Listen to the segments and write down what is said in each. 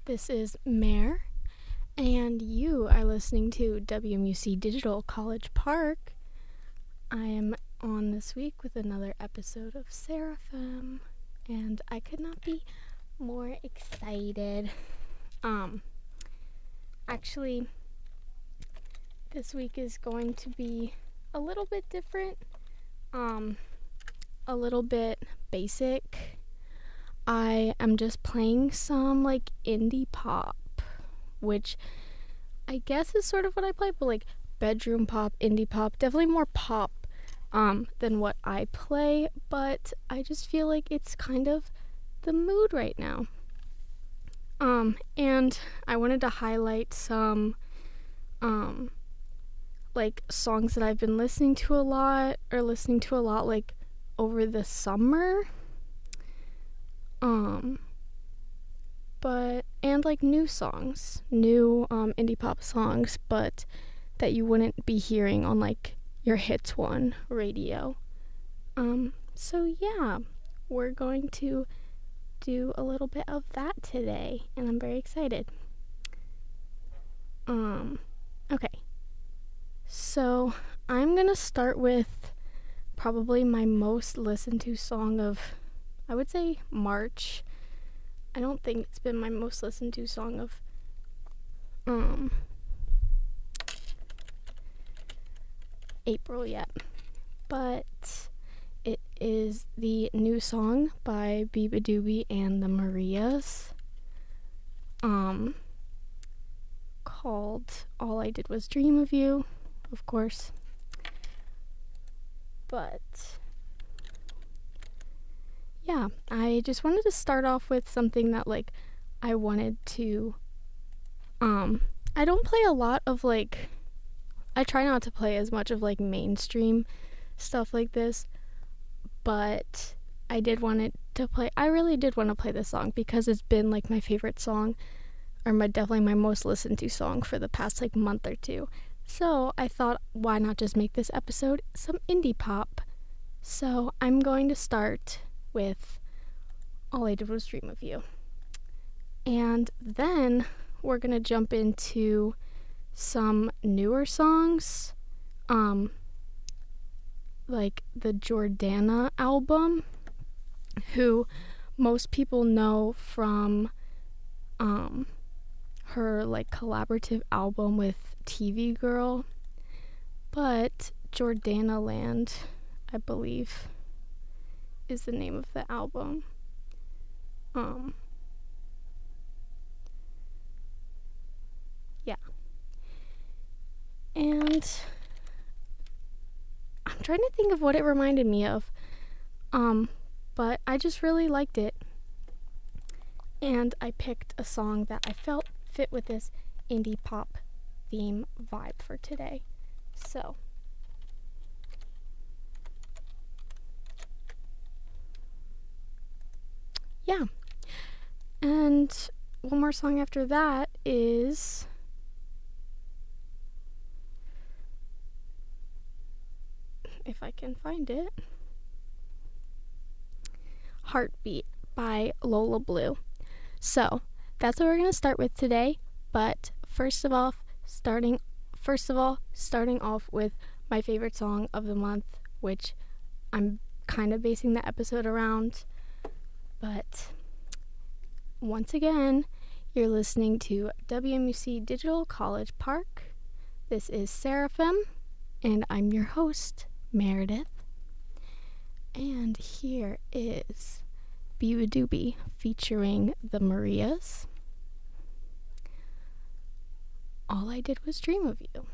This is Mare, and you are listening to WMUC Digital College Park. I am on this week with another episode of Seraphim, and I could not be more excited. Actually, this week is going to be a little bit different, a little bit basic. I am just playing some indie pop, which I guess is sort of what I play, but bedroom pop, indie pop, definitely more pop than what I play, but I just feel like it's kind of the mood right now. And I wanted to highlight some songs that I've been listening to a lot over the summer. And new songs, new indie pop songs, but that you wouldn't be hearing on your Hits One radio. So yeah, we're going to do a little bit of that today, and I'm very excited. Okay. So I'm gonna start with probably my most listened to song of, I would say, March. I don't think it's been my most listened to song of April yet, but it is the new song by beabadoobee and the Marias, called All I Did Was Dream of You, of course. But yeah, I just wanted to start off with something that I wanted to I don't play a lot of I try not to play as much of mainstream stuff like this, but I really did want to play this song because it's been my favorite song, or definitely my most listened to song for the past month or two. So I thought, why not just make this episode some indie pop? So I'm going to start with All I Did Was Dream of You. And then we're going to jump into some newer songs, the Jordana album, who most people know from her collaborative album with TV Girl, but Jordana Land, I believe, is the name of the album. Yeah. And I'm trying to think of what it reminded me of. But I just really liked it. And I picked a song that I felt fit with this indie pop theme vibe for today. So yeah. And one more song after that is if I can find it, Heartbeat by Lola Blue. So that's what we're going to start with today, but first of all, starting off with my favorite song of the month, which I'm kind of basing the episode around. But once again, you're listening to WMUC Digital College Park. This is Seraphim, and I'm your host, Meredith. And here is beabadoobee featuring the Marias. All I Did Was Dream of You.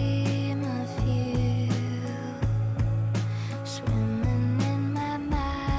Swimming in my mind.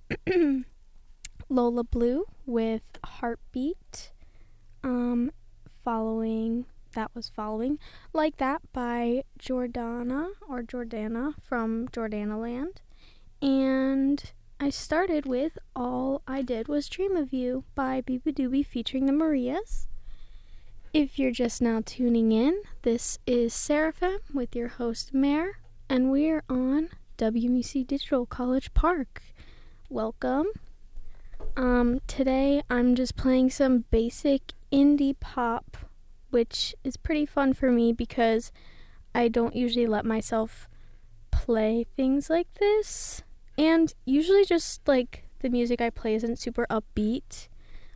Lola Blue with Heartbeat. Following Like That by Jordana from Jordana Land. And I started with All I Did Was Dream of You by Biba Doobie featuring the Marias. If you're just now tuning in, this is Seraphim with your host Mare, and we're on WMUC Digital College Park. Welcome. Today I'm just playing some basic indie pop, which is pretty fun for me because I don't usually let myself play things like this. And usually just like the music I play isn't super upbeat.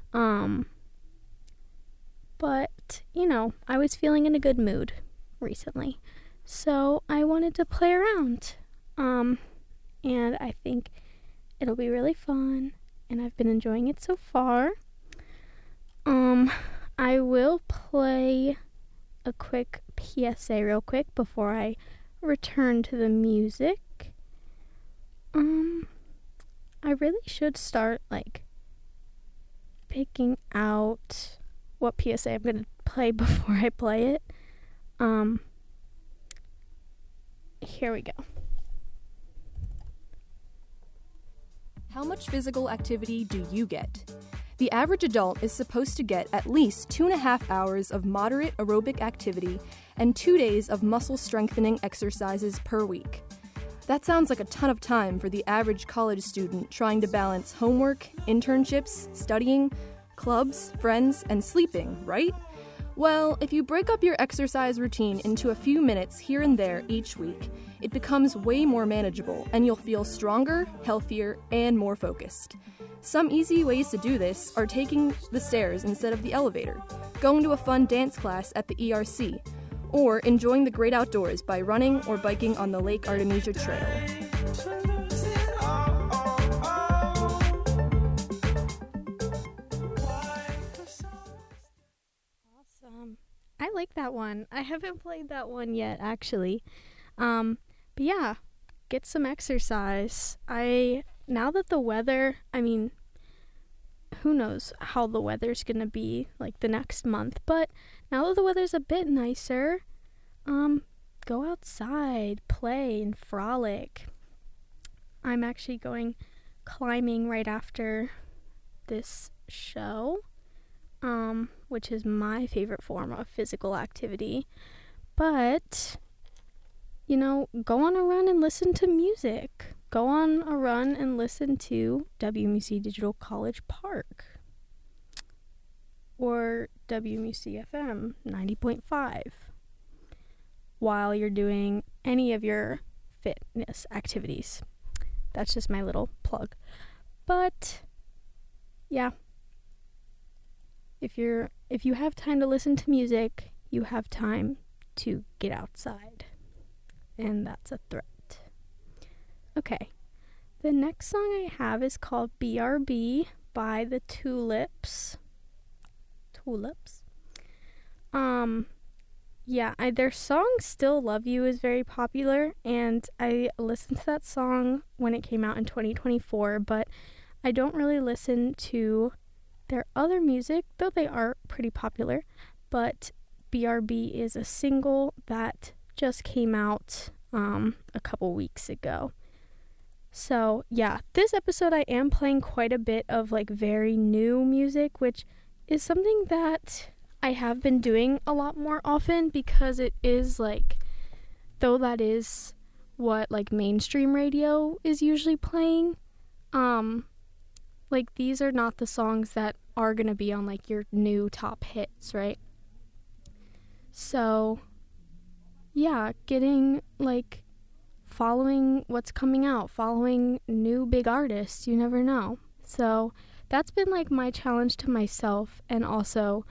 But, I was feeling in a good mood recently. So I wanted to play around. And I think it'll be really fun. And I've been enjoying it so far. I will play a quick PSA real quick before I return to the music. I really should start, picking out what PSA I'm going to play before I play it. Here we go. How much physical activity do you get? The average adult is supposed to get at least 2.5 hours of moderate aerobic activity and 2 days of muscle strengthening exercises per week. That sounds like a ton of time for the average college student trying to balance homework, internships, studying, clubs, friends, and sleeping, right? Well, if you break up your exercise routine into a few minutes here and there each week, it becomes way more manageable and you'll feel stronger, healthier, and more focused. Some easy ways to do this are taking the stairs instead of the elevator, going to a fun dance class at the ERC, or enjoying the great outdoors by running or biking on the Lake Artemisia Trail. Awesome. I like that one. I haven't played that one yet, actually. But yeah, get some exercise. Now that the weather, who knows how the weather's gonna be the next month, but now that the weather's a bit nicer, go outside, play, and frolic. I'm actually going climbing right after this show, which is my favorite form of physical activity. But, go on a run and listen to music. Go on a run and listen to WMUC Digital College Park. Or WMUC FM 90.5. While you're doing any of your fitness activities. That's just my little plug. But, yeah. If you have time to listen to music, you have time to get outside. And that's a threat. Okay. The next song I have is called BRB by the Tulips. Their song Still Love You is very popular, and I listened to that song when it came out in 2024, but I don't really listen to their other music, though they are pretty popular. But BRB is a single that just came out a couple weeks ago. So yeah, this episode I am playing quite a bit of very new music, which is something that I have been doing a lot more often because it is though that is what mainstream radio is usually playing, these are not the songs that are gonna be on your new top hits, right? So yeah, getting following what's coming out, following new big artists, you never know. So that's been my challenge to myself, and also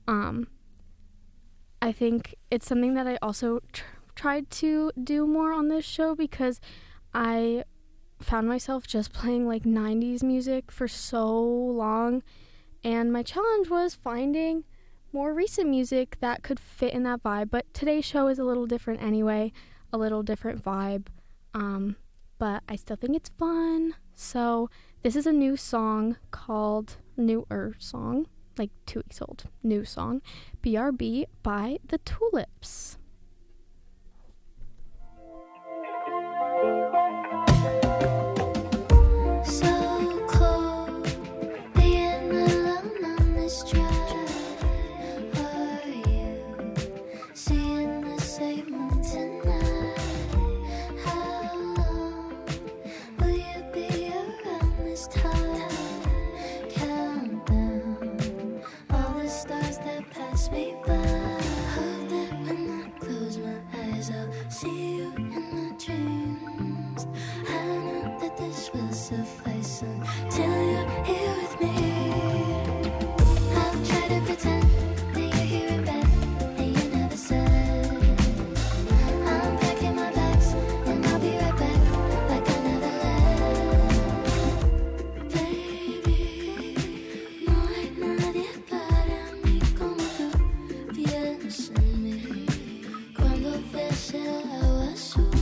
I think it's something that I also tried to do more on this show because I found myself just playing 90s music for so long, and my challenge was finding more recent music that could fit in that vibe. But today's show is a little different anyway, a little different vibe. but I still think it's fun. So this is a new song called newer song, like 2 weeks old, new song, BRB by The Tulips. So cold, being alone on this drive. Are you seeing the same moon tonight? How long will you be around this time? Count down all the stars that pass me by. Hope that when I close my eyes, I'll see you in my dreams. I know that this will suffice until you're here with me. I'll try to pretend that you're here in bed and you never said. I'm packing my bags and I'll be right back like I never left. Baby, no hay nadie para mí como tú. Piensa en mí cuando ves el agua azul.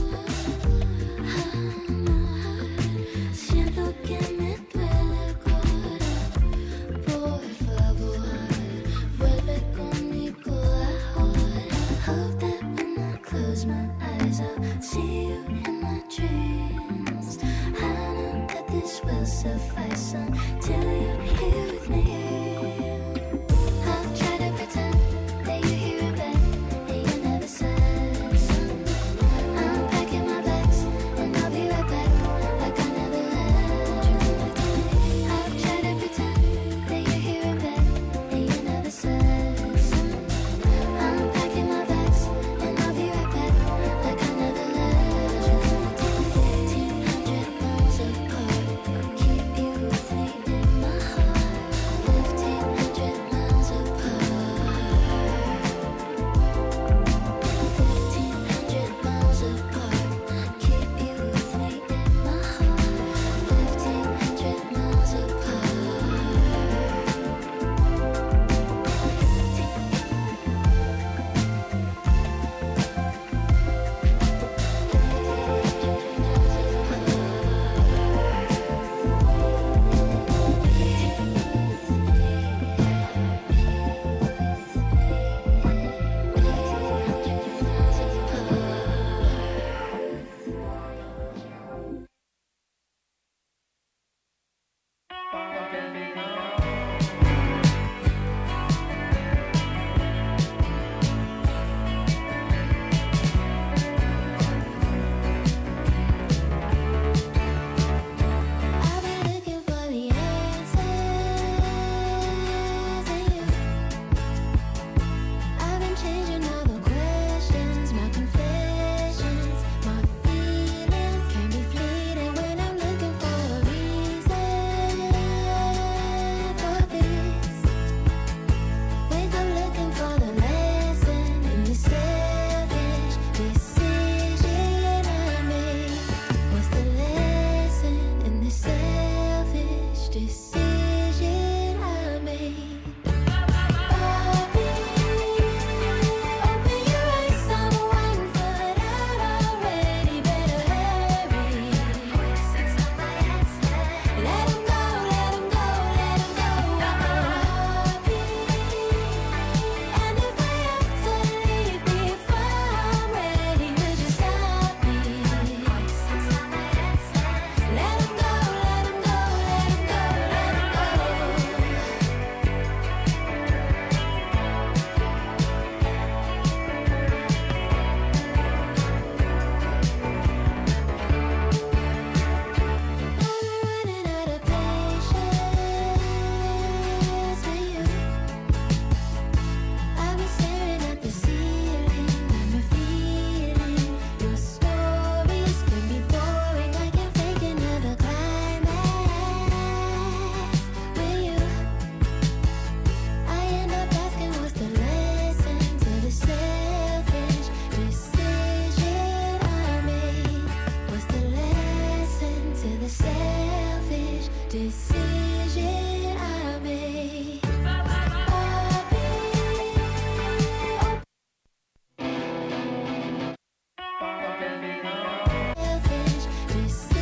Siento que me duele el corazón. Por favor, vuelve conmigo ahora. Hope that when I close my eyes, I'll see you in my dreams. I know that this will suffice until you're here with me. I'll try to pretend that you're here in bed and you never said something. I'm packing my bags and I'll be right back like I never left. I'll try to pretend that you're here in bed and you never said something. I'm packing my bags and I'll be right back like I never left. 1,500 miles apart, keep you with me in my heart. 1,500 miles apart. 1,500 miles apart, keep you with me in my heart. 1,500 miles apart. I've been looking for the answers in you. I've been changing all the questions, my confessions, my feeling can be fleeting when I'm looking for a reason for this. Wake up looking for the lesson in the selfish decision I made. What's the lesson in the selfish decision I made? Bobby, open your eyes, I'm 1 foot out already. Better hurry. Let him go, let him go, let him go. Bobby, and if I have to leave before I'm ready, would you stop me? Let him go, let him go, let him go, let him go. I'm running out of patience with you. I've been staring at the ceiling, I'm feeling your stories can be boring. I can fake another climax with you. I end up asking what's the lesson to the selfish decision I made. What's the lesson to the selfish decision I made? Bobby, selfish decision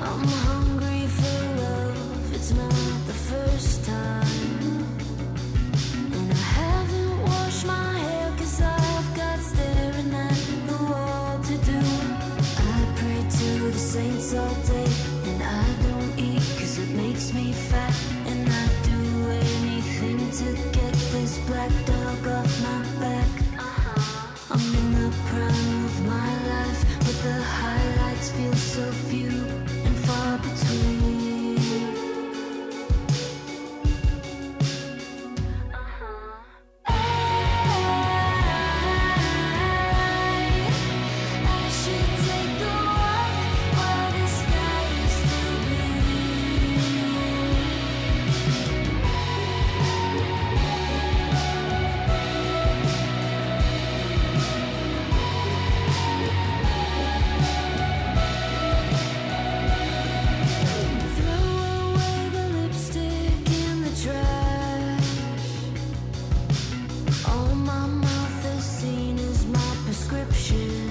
I'm hungry for love, it's not the first time. And I haven't washed my hair 'cause I've got staring at the wall to do. I pray to the saints all day, and I don't eat 'cause it makes me fat. And I'd do anything to get this black dog off my back. I'm in the prime of my life, but the highlights feel so few and far between. I should take a walk while the sky is still blue. Throw away the lipstick in the trash. All my mouth has seen is my prescription.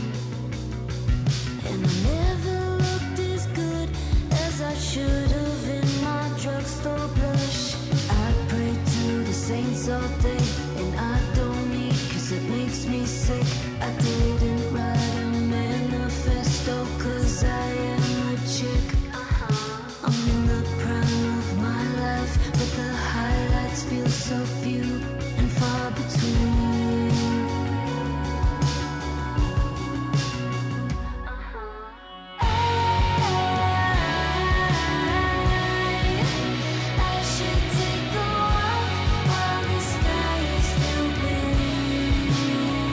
And I never looked as good as I should have in my drugstore blush. I pray to the saints all day, and I don't eat 'cause it makes me sick. I didn't write a manifesto 'cause I am a chick. I'm in the prime of my life, but the highlights feel so few and far between. I should take a walk while the sky is still blue.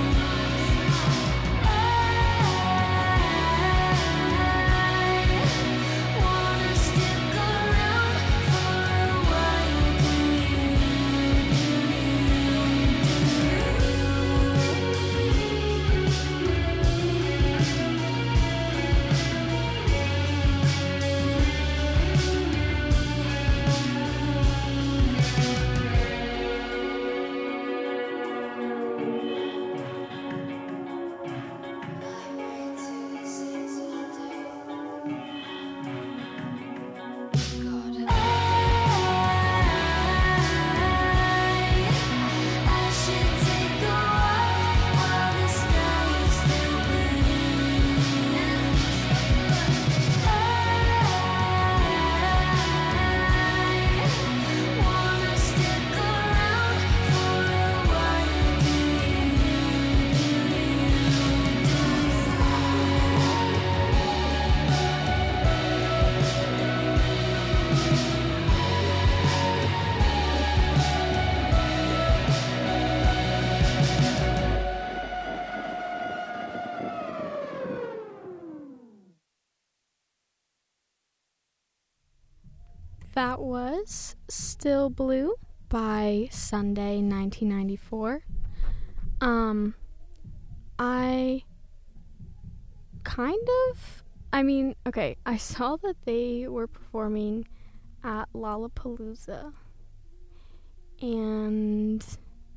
I wanna stick around for a while. Do you? I should take a walk while the sky is still blue. I wanna stick around for a while. Do That was Still Blue by Sunday 1994. I okay, I saw that they were performing at Lollapalooza, and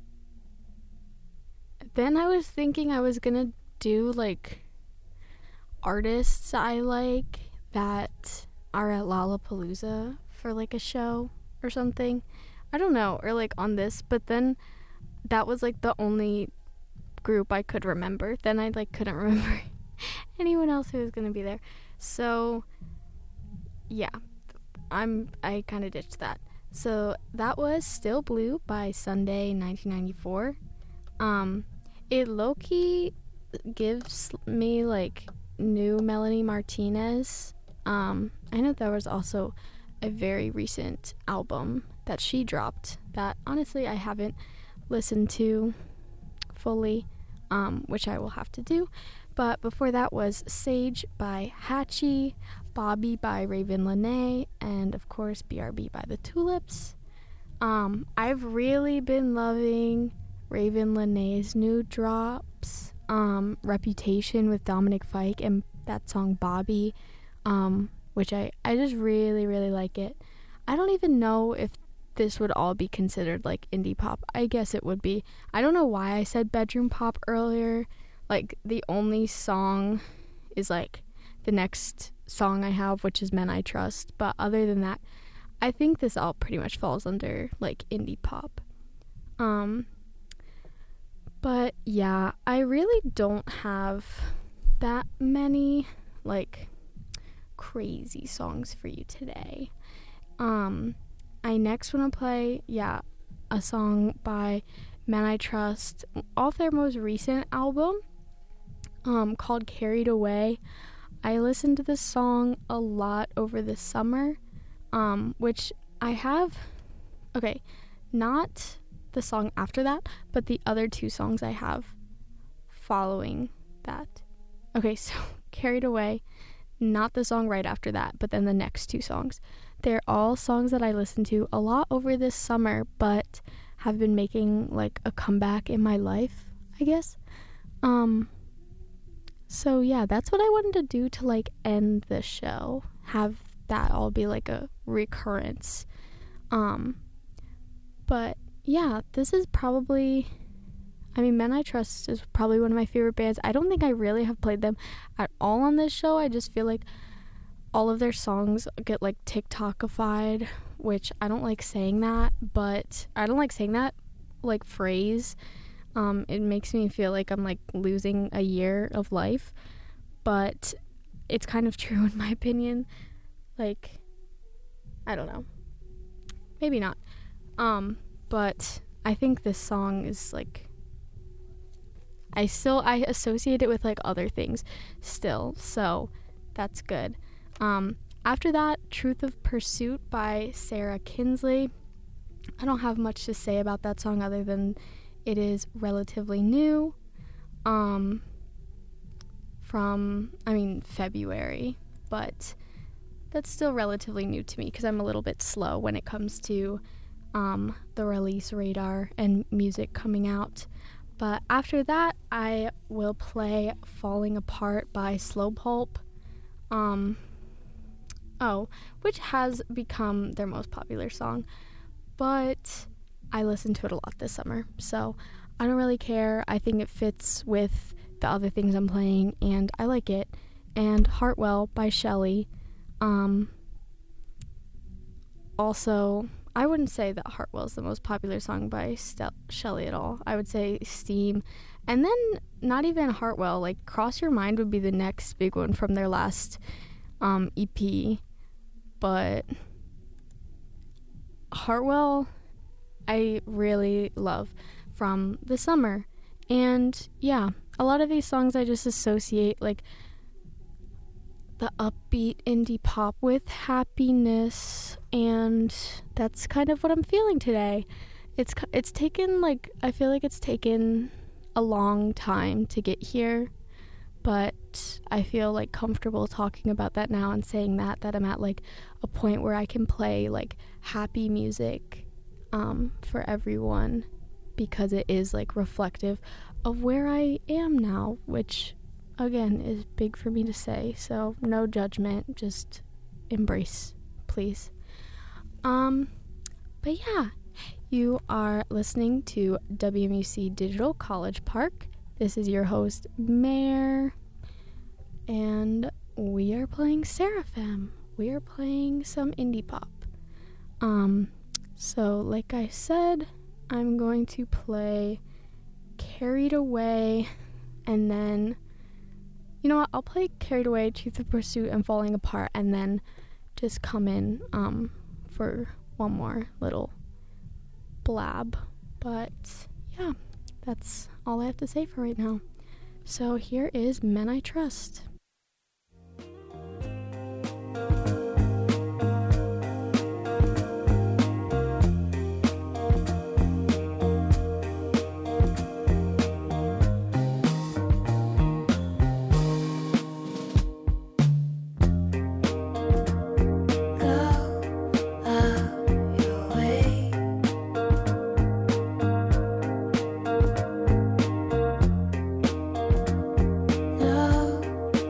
then I was thinking I was gonna do like artists I like that are at Lollapalooza for like a show or something. I don't know, or like on this, but then that was like the only group I could remember. Then I like couldn't remember anyone else who was gonna be there. So yeah, I kind of ditched that. So that was Still Blue by Sunday 1994. It low-key gives me like new Melanie Martinez. I know there was also a very recent album that she dropped that honestly I haven't listened to fully, which I will have to do. But before that was Sage by Hatchie, Bobby by Raven Lene, and of course BRB by The Tulips. I've really been loving Raven Lene's new drops, Reputation with Dominic Fike, and that song Bobby, which I just really, really like it. I don't even know if this would all be considered like indie pop. I guess it would be. I don't know why I said bedroom pop earlier. Like, the only song is like the next song I have, which is Men I Trust. But other than that, I think this all pretty much falls under like indie pop. But yeah, I really don't have that many like crazy songs for you today. I next want to play, a song by Men I Trust off their most recent album, called Carried Away. I listened to this song a lot over the summer, which I have, not the song after that, but the other two songs I have following that. Okay, so Carried Away, not the song right after that, but then the next two songs. They're all songs that I listened to a lot over this summer, but have been making like a comeback in my life, I guess. So yeah, that's what I wanted to do to like end the show. Have that all be like a recurrence. But yeah, this is probably, Men I Trust is probably one of my favorite bands. I don't think I really have played them at all on this show. I just feel like all of their songs get like TikTokified, which I don't like saying that, but I don't like saying that like phrase. It makes me feel like I'm like losing a year of life, but it's kind of true in my opinion. Like, I don't know, maybe not. But I think this song is like, I associate it with like other things still, so that's good. After that, Truth of Pursuit by Sarah Kinsley. I don't have much to say about that song other than it is relatively new, from February, but that's still relatively new to me because I'm a little bit slow when it comes to the release radar and music coming out. But after that, I will play Falling Apart by Slow Pulp, which has become their most popular song, but I listened to it a lot this summer, so I don't really care. I think it fits with the other things I'm playing, and I like it. And Heartwell by Shelly. Also, I wouldn't say that Heartwell is the most popular song by Shelly at all. I would say Steam. And then not even Heartwell, like Cross Your Mind would be the next big one from their last EP. But Heartwell, I really love from the summer. And yeah, a lot of these songs I just associate like the upbeat indie pop with happiness, and that's kind of what I'm feeling today. It's taken like, I feel like it's taken a long time to get here, but I feel like comfortable talking about that now and saying that I'm at like a point where I can play like happy music for everyone, because it is like reflective of where I am now, which again is big for me to say, so no judgment, just embrace, please. But yeah, you are listening to WMUC Digital College Park. This is your host, Mare, and we are playing Seraphim. We are playing some indie pop. So like I said, I'm going to play Carried Away, and then, you know what, I'll play Carried Away, Truth of Pursuit, and Falling Apart, and then just come in for one more little blab. But yeah, that's all I have to say for right now. So here is Men I Trust. Go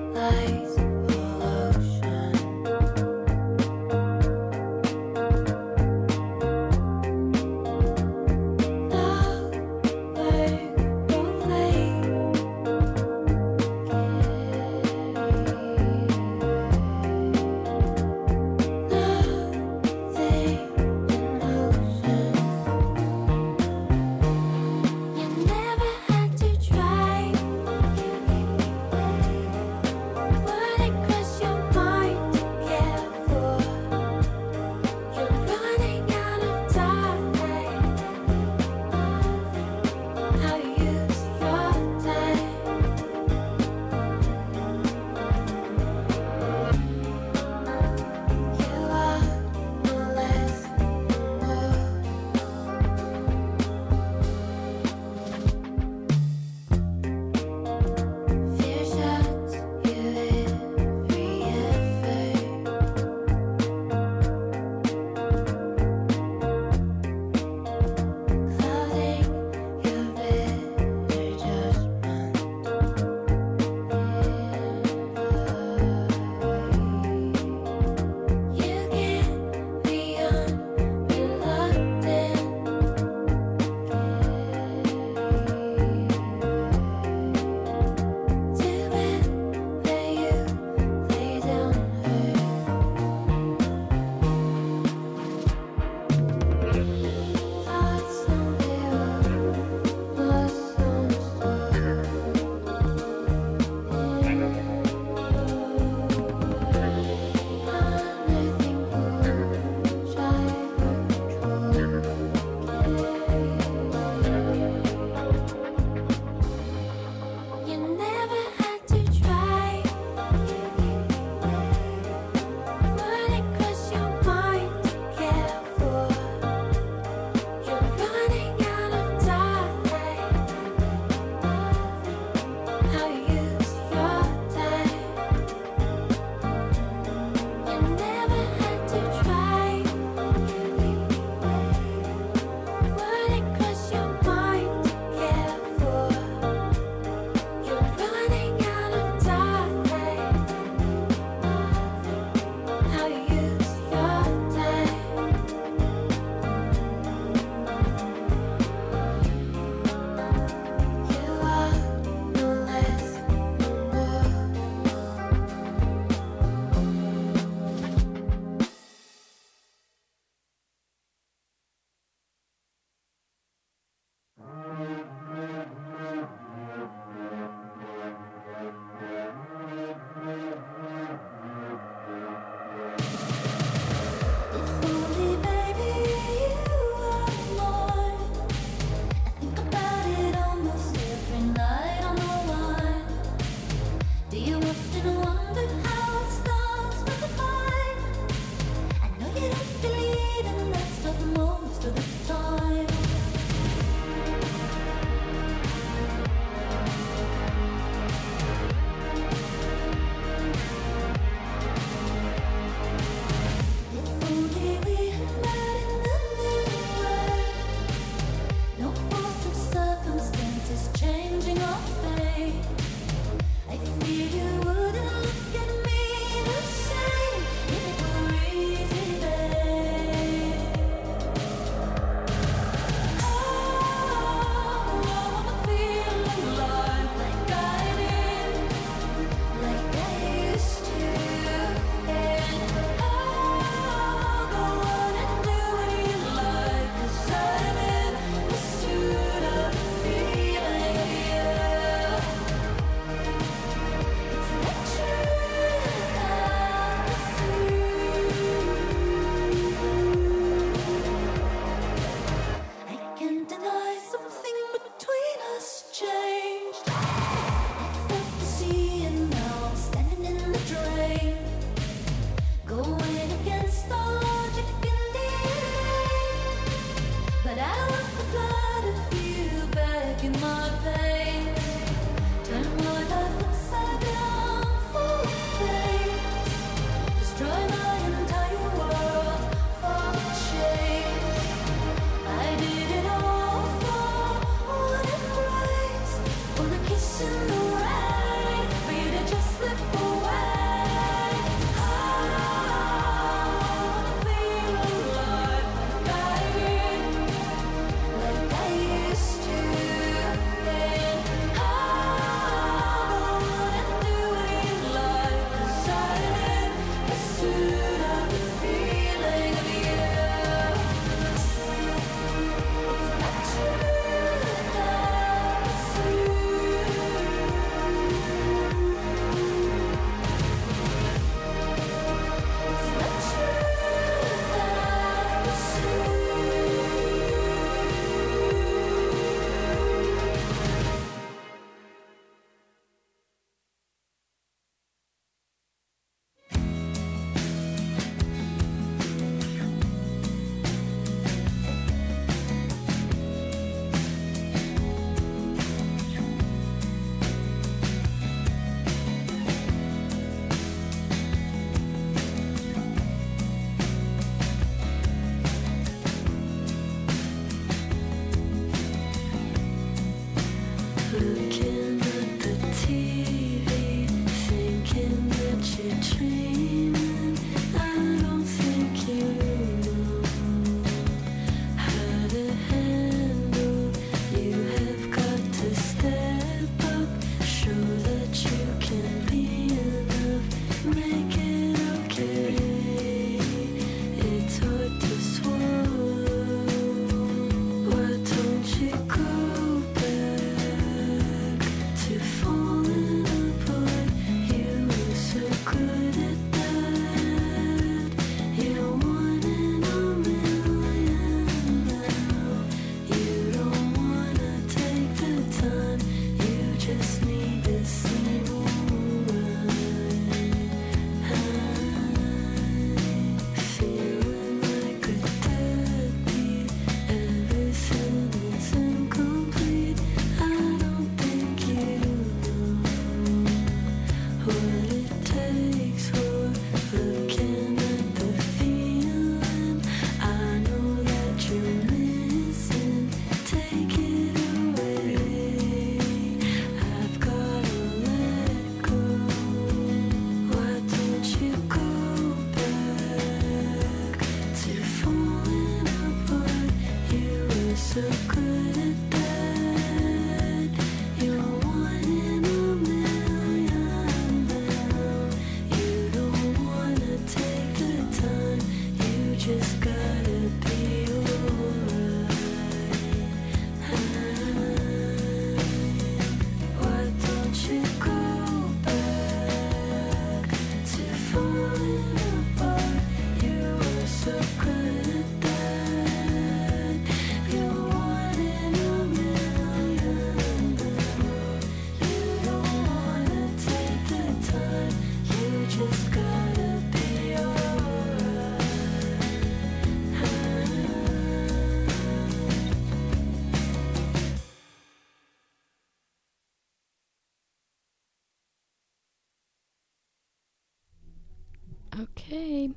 Okay.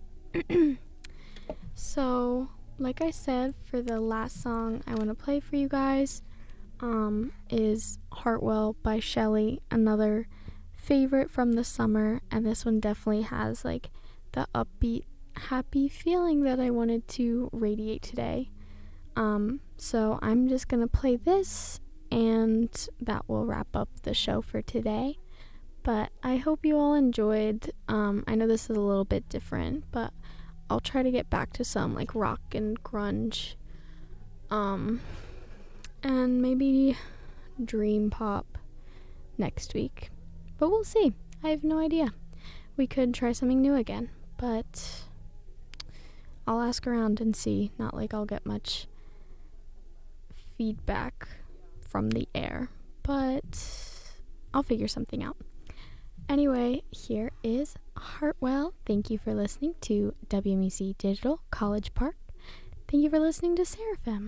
So, like I said, for the last song I want to play for you guys is Heartwell by Shelly, another favorite from the summer, and this one definitely has like the upbeat, happy feeling that I wanted to radiate today. So I'm just gonna play this, and that will wrap up the show for today. But I hope you all enjoyed. I know this is a little bit different, but I'll try to get back to some like rock and grunge, and maybe dream pop next week. But we'll see. I have no idea. We could try something new again, but I'll ask around and see. Not like I'll get much feedback from the air, but I'll figure something out. Anyway, here is Heartwell. Thank you for listening to WMUC Digital College Park. Thank you for listening to Seraphim.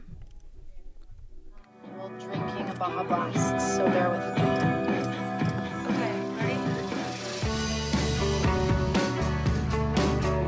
While drinking a Baja Blast, so bear with me. Okay, ready?